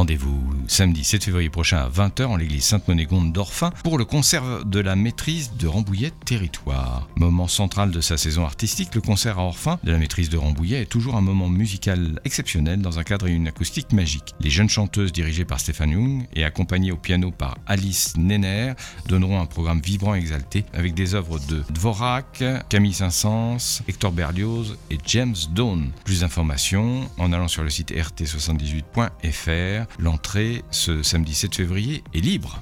Rendez-vous samedi 7 février prochain à 20h en l'église Sainte-Monégonde d'Orphin pour le concert de la maîtrise de Rambouillet Territoire. Moment central de sa saison artistique, le concert à Orphin de la maîtrise de Rambouillet est toujours un moment musical exceptionnel dans un cadre et une acoustique magique. Les jeunes chanteuses dirigées par Stéphane Young et accompagnées au piano par Alice Nenner donneront un programme vibrant et exalté avec des œuvres de Dvorak, Camille Saint-Saëns, Hector Berlioz et James Done. Plus d'informations en allant sur le site rt78.fr. L'entrée ce samedi 7 février est libre.